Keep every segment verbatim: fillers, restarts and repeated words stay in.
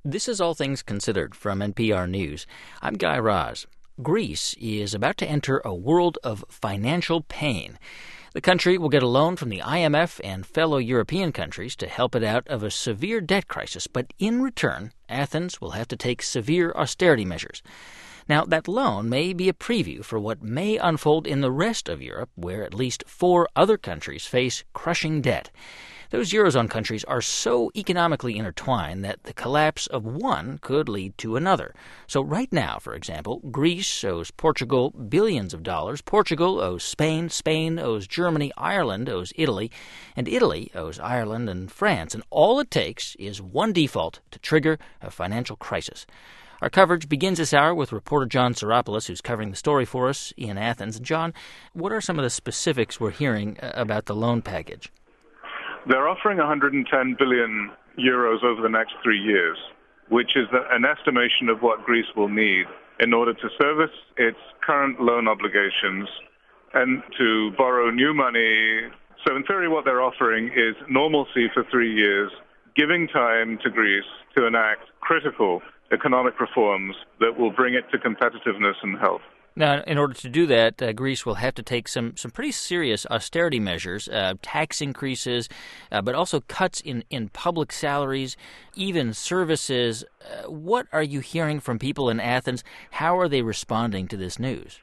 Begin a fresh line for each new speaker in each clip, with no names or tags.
This is All Things Considered from N P R News. I'm Guy Raz. Greece is about to enter a world of financial pain. The country will get a loan from the I M F and fellow European countries to help it out of a severe debt crisis, but in return, Athens will have to take severe austerity measures. Now, that loan may be a preview for what may unfold in the rest of Europe, where at least four other countries face crushing debt. Those Eurozone countries are so economically intertwined that the collapse of one could lead to another. So right now, for example, Greece owes Portugal billions of dollars, Portugal owes Spain, Spain owes Germany, Ireland owes Italy, and Italy owes Ireland and France. And all it takes is one default to trigger a financial crisis. Our coverage begins this hour with reporter John Psaropoulos, who's covering the story for us in Athens. And John, what are some of the specifics we're hearing about the loan package?
They're offering one hundred ten billion euros over the next three years, which is an estimation of what Greece will need in order to service its current loan obligations and to borrow new money. So in theory, what they're offering is normalcy for three years, giving time to Greece to enact critical economic reforms that will bring it to competitiveness and health.
Now, in order to do that, uh, Greece will have to take some, some pretty serious austerity measures, uh, tax increases, uh, but also cuts in, in public salaries, even services. Uh, what are you hearing from people in Athens? How are they responding to this news?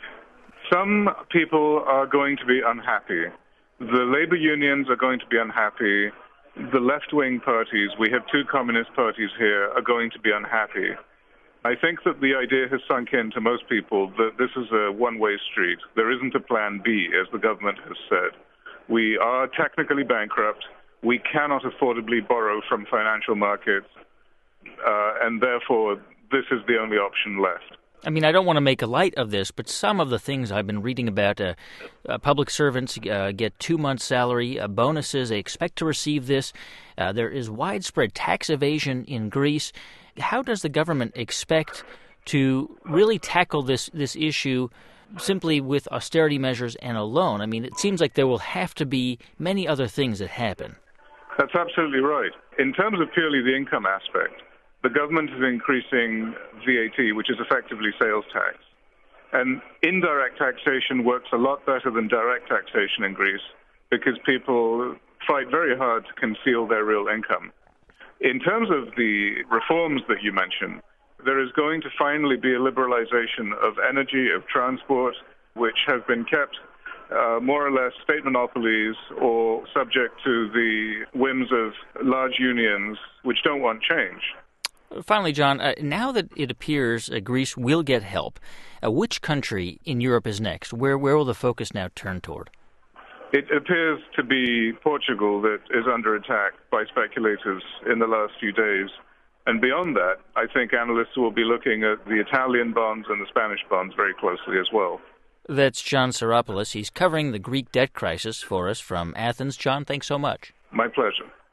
Some people are going to be unhappy. The labor unions are going to be unhappy. The left-wing parties, we have two communist parties here, are going to be unhappy. I think that the idea has sunk in to most people that this is a one-way street. There isn't a plan B, as the government has said. We are technically bankrupt. We cannot affordably borrow from financial markets, uh, and therefore this is the only option left.
I mean, I don't want to make a light of this, but some of the things I've been reading about, uh, uh, public servants uh, get two months' salary, uh, bonuses, they expect to receive this. Uh, there is widespread tax evasion in Greece. How does the government expect to really tackle this, this issue simply with austerity measures and a loan? I mean, it seems like there will have to be many other things that happen.
That's absolutely right. In terms of purely the income aspect, the government is increasing V A T, which is effectively sales tax. And indirect taxation works a lot better than direct taxation in Greece because people fight very hard to conceal their real income. In terms of the reforms that you mentioned, there is going to finally be a liberalization of energy, of transport, which have been kept uh, more or less state monopolies or subject to the whims of large unions which don't want change.
Finally, John, uh, now that it appears uh, Greece will get help, uh, which country in Europe is next? Where where will the focus now turn toward?
It appears to be Portugal that is under attack by speculators in the last few days. And beyond that, I think analysts will be looking at the Italian bonds and the Spanish bonds very closely as well.
That's John Psaropoulos. He's covering the Greek debt crisis for us from Athens. John, thanks so much.
My pleasure.